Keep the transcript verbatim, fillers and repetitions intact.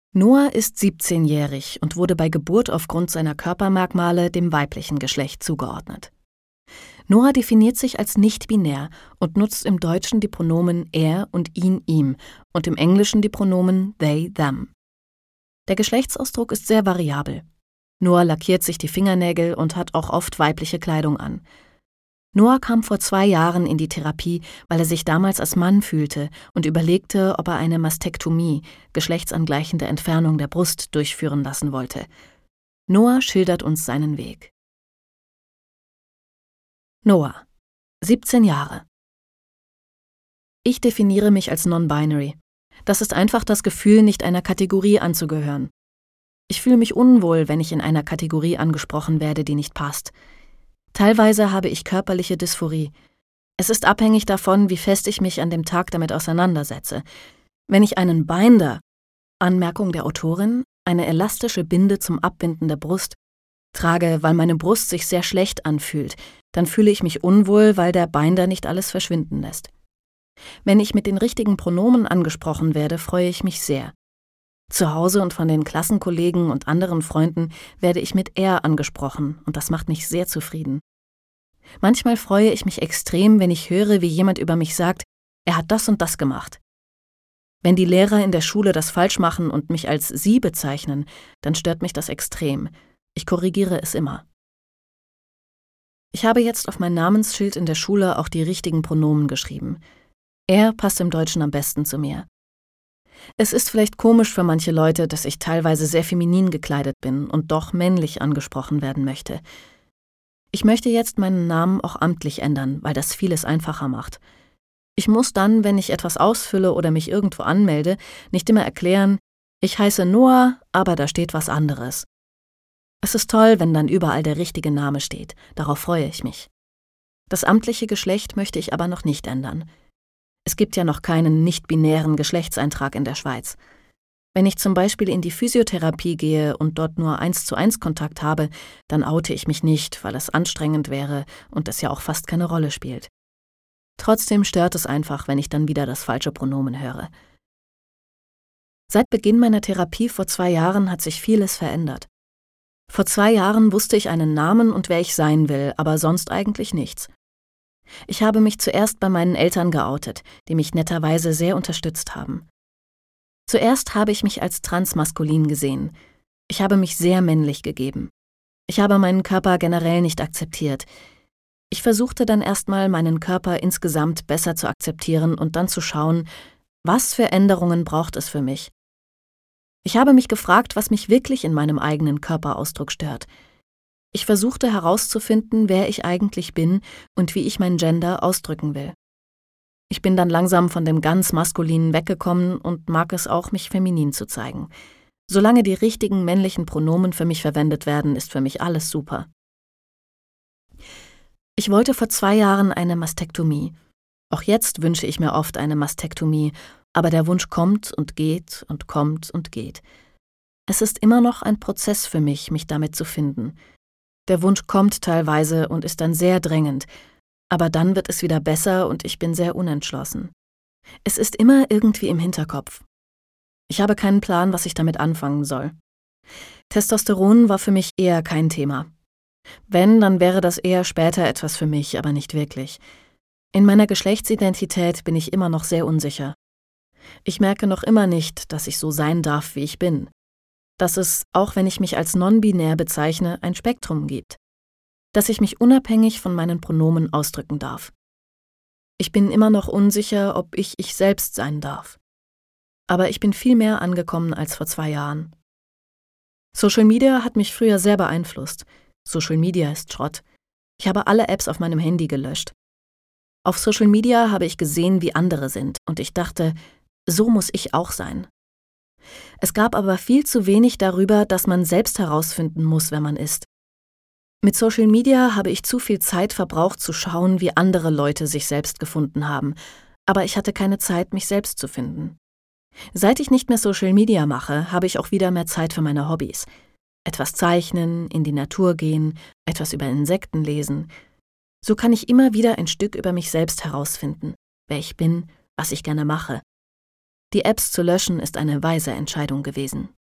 Noah ist siebzehnjährig und wurde bei Geburt aufgrund seiner Körpermerkmale dem weiblichen Geschlecht zugeordnet. Noah definiert sich als nicht-binär und nutzt im Deutschen die Pronomen er und ihn, ihm und im Englischen die Pronomen they, them. Der Geschlechtsausdruck ist sehr variabel. Noah lackiert sich die Fingernägel und hat auch oft weibliche Kleidung an. Noah kam vor zwei Jahren in die Therapie, weil er sich damals als Mann fühlte und überlegte, ob er eine Mastektomie, geschlechtsangleichende Entfernung der Brust, durchführen lassen wollte. Noah schildert uns seinen Weg. Noah, siebzehn Jahre. Ich definiere mich als non-binary. Das ist einfach das Gefühl, nicht einer Kategorie anzugehören. Ich fühle mich unwohl, wenn ich in einer Kategorie angesprochen werde, die nicht passt. Teilweise habe ich körperliche Dysphorie. Es ist abhängig davon, wie fest ich mich an dem Tag damit auseinandersetze. Wenn ich einen Binder, Anmerkung der Autorin, eine elastische Binde zum Abbinden der Brust, trage, weil meine Brust sich sehr schlecht anfühlt, dann fühle ich mich unwohl, weil der Binder nicht alles verschwinden lässt. Wenn ich mit den richtigen Pronomen angesprochen werde, freue ich mich sehr. Zu Hause und von den Klassenkollegen und anderen Freunden werde ich mit er angesprochen und das macht mich sehr zufrieden. Manchmal freue ich mich extrem, wenn ich höre, wie jemand über mich sagt, er hat das und das gemacht. Wenn die Lehrer in der Schule das falsch machen und mich als sie bezeichnen, dann stört mich das extrem. Ich korrigiere es immer. Ich habe jetzt auf mein Namensschild in der Schule auch die richtigen Pronomen geschrieben. Er passt im Deutschen am besten zu mir. Es ist vielleicht komisch für manche Leute, dass ich teilweise sehr feminin gekleidet bin und doch männlich angesprochen werden möchte. Ich möchte jetzt meinen Namen auch amtlich ändern, weil das vieles einfacher macht. Ich muss dann, wenn ich etwas ausfülle oder mich irgendwo anmelde, nicht immer erklären, ich heiße Noah, aber da steht was anderes. Es ist toll, wenn dann überall der richtige Name steht, darauf freue ich mich. Das amtliche Geschlecht möchte ich aber noch nicht ändern. Es gibt ja noch keinen nicht-binären Geschlechtseintrag in der Schweiz. Wenn ich zum Beispiel in die Physiotherapie gehe und dort nur eins zu eins Kontakt habe, dann oute ich mich nicht, weil es anstrengend wäre und es ja auch fast keine Rolle spielt. Trotzdem stört es einfach, wenn ich dann wieder das falsche Pronomen höre. Seit Beginn meiner Therapie vor zwei Jahren hat sich vieles verändert. Vor zwei Jahren wusste ich einen Namen und wer ich sein will, aber sonst eigentlich nichts. Ich habe mich zuerst bei meinen Eltern geoutet, die mich netterweise sehr unterstützt haben. Zuerst habe ich mich als transmaskulin gesehen. Ich habe mich sehr männlich gegeben. Ich habe meinen Körper generell nicht akzeptiert. Ich versuchte dann erstmal, meinen Körper insgesamt besser zu akzeptieren und dann zu schauen, was für Änderungen braucht es für mich. Ich habe mich gefragt, was mich wirklich in meinem eigenen Körperausdruck stört. Ich versuchte herauszufinden, wer ich eigentlich bin und wie ich mein Gender ausdrücken will. Ich bin dann langsam von dem ganz Maskulinen weggekommen und mag es auch, mich feminin zu zeigen. Solange die richtigen männlichen Pronomen für mich verwendet werden, ist für mich alles super. Ich wollte vor zwei Jahren eine Mastektomie. Auch jetzt wünsche ich mir oft eine Mastektomie, aber der Wunsch kommt und geht und kommt und geht. Es ist immer noch ein Prozess für mich, mich damit zu finden. Der Wunsch kommt teilweise und ist dann sehr drängend, aber dann wird es wieder besser und ich bin sehr unentschlossen. Es ist immer irgendwie im Hinterkopf. Ich habe keinen Plan, was ich damit anfangen soll. Testosteron war für mich eher kein Thema. Wenn, dann wäre das eher später etwas für mich, aber nicht wirklich. In meiner Geschlechtsidentität bin ich immer noch sehr unsicher. Ich merke noch immer nicht, dass ich so sein darf, wie ich bin. Dass es, auch wenn ich mich als non-binär bezeichne, ein Spektrum gibt. Dass ich mich unabhängig von meinen Pronomen ausdrücken darf. Ich bin immer noch unsicher, ob ich ich selbst sein darf. Aber ich bin viel mehr angekommen als vor zwei Jahren. Social Media hat mich früher sehr beeinflusst. Social Media ist Schrott. Ich habe alle Apps auf meinem Handy gelöscht. Auf Social Media habe ich gesehen, wie andere sind, und ich dachte, so muss ich auch sein. Es gab aber viel zu wenig darüber, dass man selbst herausfinden muss, wer man ist. Mit Social Media habe ich zu viel Zeit verbraucht, zu schauen, wie andere Leute sich selbst gefunden haben, aber ich hatte keine Zeit, mich selbst zu finden. Seit ich nicht mehr Social Media mache, habe ich auch wieder mehr Zeit für meine Hobbys. Etwas zeichnen, in die Natur gehen, etwas über Insekten lesen. So kann ich immer wieder ein Stück über mich selbst herausfinden, wer ich bin, was ich gerne mache. Die Apps zu löschen ist eine weise Entscheidung gewesen.